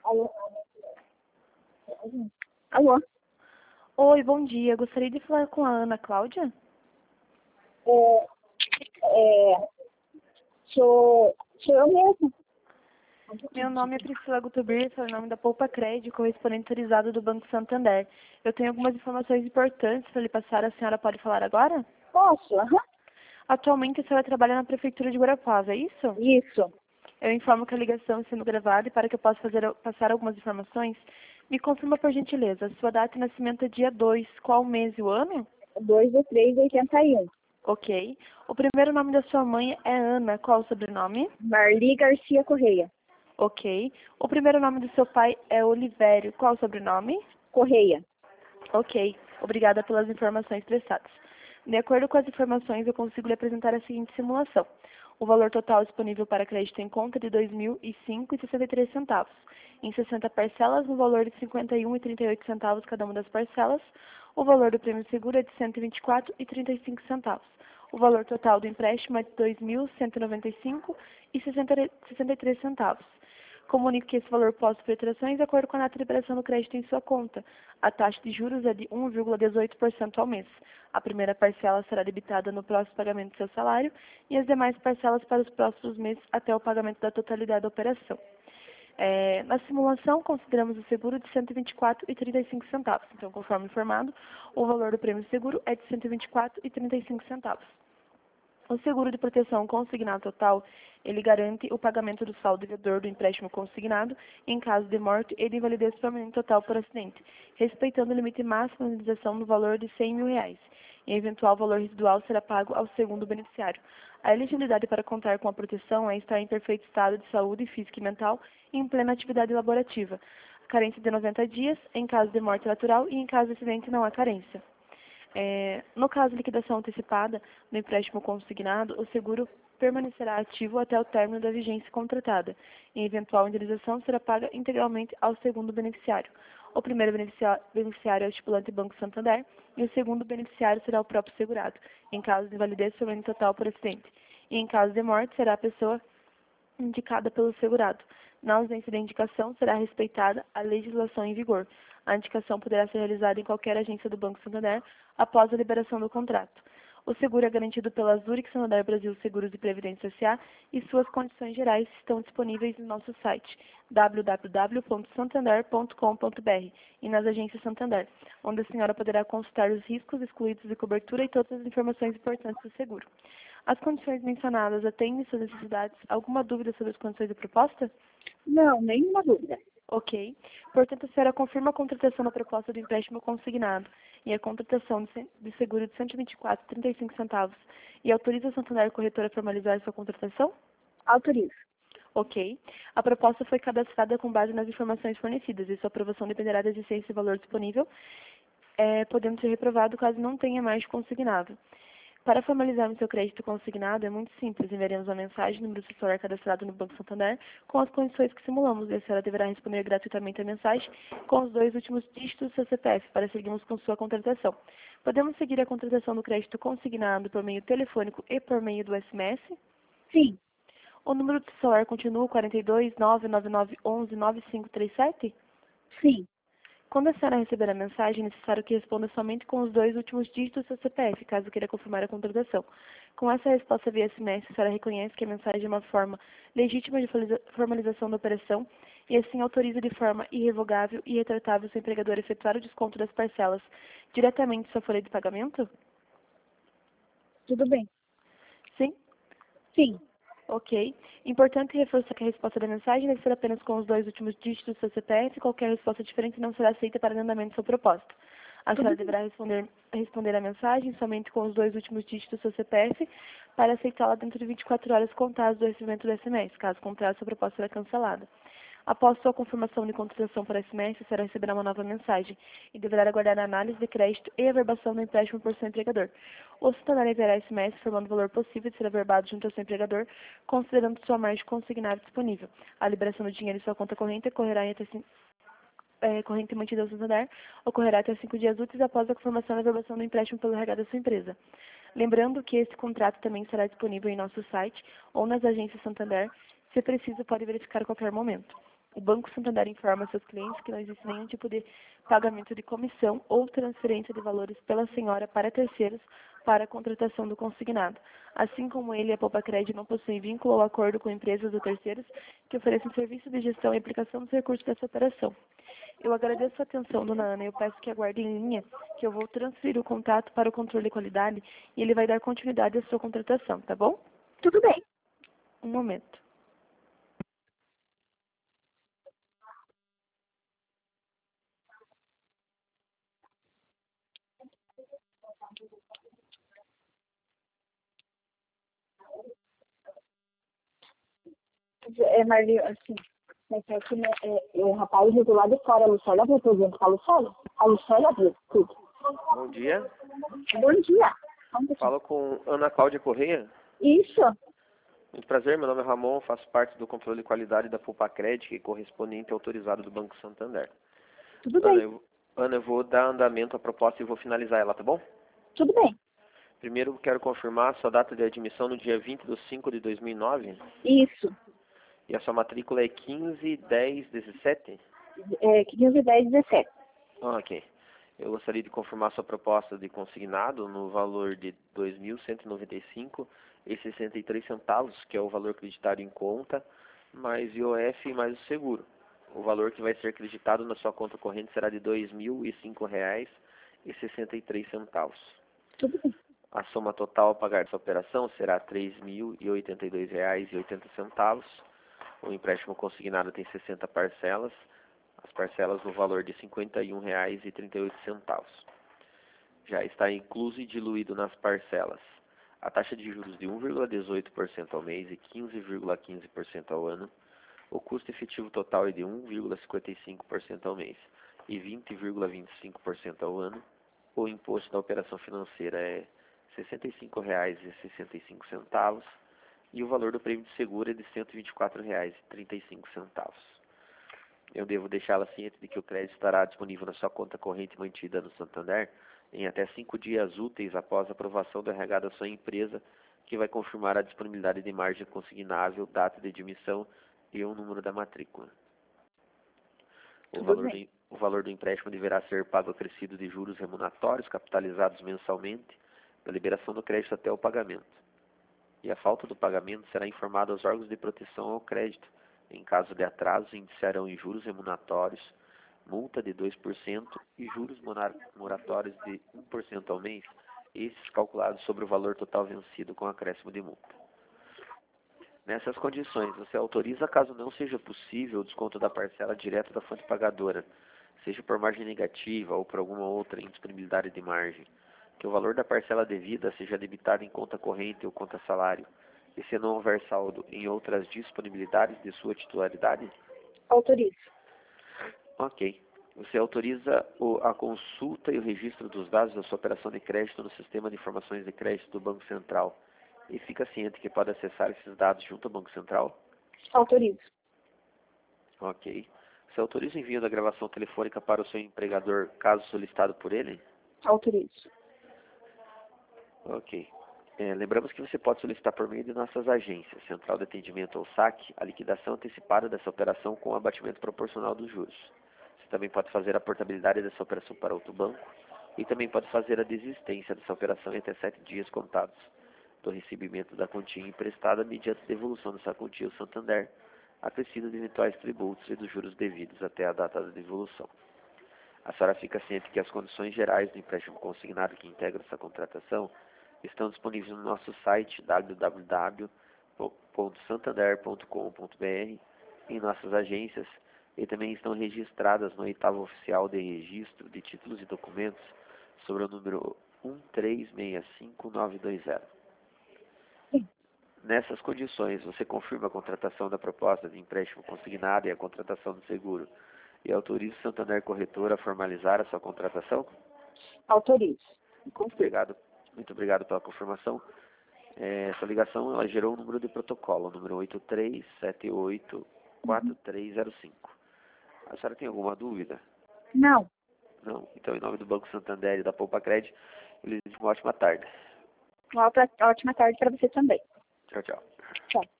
Alô? Alô? Oi, bom dia. Gostaria de falar com a Ana Cláudia? É, sou eu mesmo. Meu nome é Priscila Gutubir, sou o nome da Poupa Crédito, correspondente autorizado do Banco Santander. Eu tenho algumas informações importantes para lhe passar. A senhora pode falar agora? Posso? Aham. Atualmente a senhora trabalha na Prefeitura de Guarapava, é isso? Isso. Eu informo que a ligação está sendo gravada e para que eu possa passar algumas informações, me confirma por gentileza. Sua data de nascimento é dia 2. Qual mês e o ano? 2 de 3 de 81. Ok. O primeiro nome da sua mãe é Ana. Qual o sobrenome? Marli Garcia Correia. Ok. O primeiro nome do seu pai é Olivério. Qual o sobrenome? Correia. Ok. Obrigada pelas informações prestadas. De acordo com as informações, eu consigo lhe apresentar a seguinte simulação. O valor total disponível para crédito em conta é de R$ 2.005,63, em 60 parcelas, no valor de R$ 51,38 cada uma das parcelas. O valor do prêmio seguro é de R$ 124,35. O valor total do empréstimo é de R$ 2.195,63. Comunico que esse valor pode sofrer alterações de acordo com a data de liberação do crédito em sua conta. A taxa de juros é de 1,18% ao mês. A primeira parcela será debitada no próximo pagamento do seu salário e as demais parcelas para os próximos meses até o pagamento da totalidade da operação. Na simulação, consideramos o seguro de R$ 124,35. Então, conforme informado, o valor do prêmio seguro é de R$ 124,35. O seguro de proteção consignado total, ele garante o pagamento do saldo devedor do empréstimo consignado em caso de morte e de invalidez permanente total por acidente, respeitando o limite máximo de indenização no valor de R$ 100 mil. E eventual valor residual será pago ao segundo beneficiário. A elegibilidade para contar com a proteção é estar em perfeito estado de saúde física e mental e em plena atividade laborativa. Carência de 90 dias, em caso de morte natural, e em caso de acidente não há carência. No caso de liquidação antecipada do empréstimo consignado, o seguro permanecerá ativo até o término da vigência contratada. Em eventual indenização, será paga integralmente ao segundo beneficiário. O primeiro beneficiário é o estipulante Banco Santander e o segundo beneficiário será o próprio segurado, em caso de invalidez permanente total por acidente. E em caso de morte, será a pessoa indicada pelo segurado. Na ausência da indicação, será respeitada a legislação em vigor. A indicação poderá ser realizada em qualquer agência do Banco Santander após a liberação do contrato. O seguro é garantido pela Zurich Santander Brasil Seguros e Previdência S.A. e suas condições gerais estão disponíveis no nosso site www.santander.com.br e nas agências Santander, onde a senhora poderá consultar os riscos excluídos de cobertura e todas as informações importantes do seguro. As condições mencionadas atendem suas necessidades? Alguma dúvida sobre as condições da proposta? Não, nenhuma dúvida. Ok. Portanto, a senhora confirma a contratação da proposta do empréstimo consignado e a contratação de seguro de R$ 124,35 e autoriza a Santander Corretora a formalizar sua contratação? Autorizo. Ok. A proposta foi cadastrada com base nas informações fornecidas e sua aprovação dependerá da existência e valor disponível, podendo ser reprovado caso não tenha mais consignado. Para formalizarmos seu crédito consignado, é muito simples. Enviaremos uma mensagem no número do celular cadastrado no Banco Santander com as condições que simulamos. E a senhora deverá responder gratuitamente a mensagem com os 2 últimos dígitos do seu CPF para seguirmos com sua contratação. Podemos seguir a contratação do crédito consignado por meio telefônico e por meio do SMS? Sim. O número do celular continua 42 999 11 9537? Sim. Quando a senhora receber a mensagem, é necessário que responda somente com os 2 últimos dígitos do seu CPF, caso queira confirmar a contratação. Com essa resposta via SMS, a senhora reconhece que a mensagem é uma forma legítima de formalização da operação e assim autoriza de forma irrevogável e retratável seu empregador a efetuar o desconto das parcelas diretamente em sua folha de pagamento? Tudo bem. Sim? Sim. Ok. Importante reforçar que a resposta da mensagem deve ser apenas com os 2 últimos dígitos do seu CPF e qualquer resposta diferente não será aceita para o andamento de sua proposta. A senhora deverá responder a mensagem somente com os 2 últimos dígitos do seu CPF para aceitá-la dentro de 24 horas contadas do recebimento do SMS. Caso contrário, sua proposta será cancelada. Após sua confirmação de contratação por SMS, a senhora receberá uma nova mensagem e deverá aguardar a análise de crédito e averbação do empréstimo por seu empregador. O Santander enviará SMS informando o valor possível de ser averbado junto ao seu empregador, considerando sua margem consignada disponível. A liberação do dinheiro em sua conta corrente ocorrerá em até corrente mantida ao Santander, ocorrerá até 5 dias úteis após a confirmação da averbação do empréstimo pelo RH da sua empresa. Lembrando que esse contrato também será disponível em nosso site ou nas agências Santander. Se preciso, pode verificar a qualquer momento. O Banco Santander informa a seus clientes que não existe nenhum tipo de pagamento de comissão ou transferência de valores pela senhora para terceiros para a contratação do consignado. Assim como ele, a Poupa-Cred não possui vínculo ou acordo com empresas ou terceiros que ofereçam serviço de gestão e aplicação dos recursos dessa operação. Eu agradeço a atenção, dona Ana, e eu peço que aguarde em linha, que eu vou transferir o contato para o controle de qualidade e ele vai dar continuidade à sua contratação, tá bom? Tudo bem. Um momento. Marli, assim, mas é que né, o rapaz do lado de fora, a Lucélia abriu, por exemplo, a Lucélia. A Lucélia abriu, tudo. Bom dia. Bom dia. Falo com Ana Cláudia Correia. Isso, Muito prazer, meu nome é Ramon, faço parte do controle de qualidade da Poupa-Cred, que é correspondente autorizado do Banco Santander. tudo Ana, bem. eu vou dar andamento à proposta e vou finalizar ela, tá bom? Tudo bem. Primeiro, quero confirmar a sua data de admissão no dia 20/5/2009 Isso. e a sua matrícula é 151017? 15, 10, 17. Ok. Eu gostaria de confirmar sua proposta de consignado no valor de R$ 2.195,63, que é o valor acreditado em conta, mais IOF e mais o seguro. O valor que vai ser acreditado na sua conta corrente será de R$ 2.005,63. Tudo bem. A soma total a pagar dessa operação será R$ 3.082,80. O empréstimo consignado tem 60 parcelas. As parcelas no valor de R$ 51,38. Já está incluso e diluído nas parcelas a taxa de juros de 1,18% ao mês e 15,15% ao ano. O custo efetivo total é de 1,55% ao mês e 20,25% ao ano. O imposto da operação financeira é R$ 65,65 e o valor do prêmio de seguro é de R$ 124,35. Eu devo deixá-la ciente de que o crédito estará disponível na sua conta corrente mantida no Santander em até 5 dias úteis após a aprovação do RH da sua empresa, que vai confirmar a disponibilidade de margem consignável, data de admissão e o número da matrícula. O valor do empréstimo deverá ser pago acrescido de juros remuneratórios capitalizados mensalmente da liberação do crédito até o pagamento. E a falta do pagamento será informada aos órgãos de proteção ao crédito. Em caso de atraso, indiciarão em juros remuneratórios, multa de 2% e juros moratórios de 1% ao mês, esses calculados sobre o valor total vencido com acréscimo de multa. Nessas condições, você autoriza, caso não seja possível, o desconto da parcela direto da fonte pagadora, seja por margem negativa ou por alguma outra indisponibilidade de margem, que o valor da parcela devida seja debitado em conta corrente ou conta salário, e se não houver saldo em outras disponibilidades de sua titularidade? Autorizo. Ok. Você autoriza a consulta e o registro dos dados da sua operação de crédito no Sistema de Informações de Crédito do Banco Central e fica ciente que pode acessar esses dados junto ao Banco Central? Autorizo. Ok. Você autoriza o envio da gravação telefônica para o seu empregador, caso solicitado por ele? Autorizo. Ok. Lembramos que você pode solicitar por meio de nossas agências, Central de Atendimento ou SAC, a liquidação antecipada dessa operação com o abatimento proporcional dos juros. Você também pode fazer a portabilidade dessa operação para outro banco e também pode fazer a desistência dessa operação em até 7 dias contados do recebimento da quantia emprestada mediante devolução dessa quantia ao Santander, acrescido de eventuais tributos e dos juros devidos até a data da devolução. A senhora fica ciente que as condições gerais do empréstimo consignado que integra essa contratação estão disponíveis no nosso site www.santander.com.br, em nossas agências, e também estão registradas no 8º Oficial de Registro de Títulos e Documentos sobre o número 1365920. Sim. Nessas condições, você confirma a contratação da proposta de empréstimo consignado e a contratação do seguro e autoriza o Santander Corretora a formalizar a sua contratação? Autorizo. Muito obrigado pela confirmação. Essa ligação ela gerou um número de protocolo, número 83784305. A senhora tem alguma dúvida? Não. Não? Então, em nome do Banco Santander e da Poupa-Cred, eu lhe desejo uma ótima tarde. Ótima tarde para você também. Tchau, tchau. Tchau.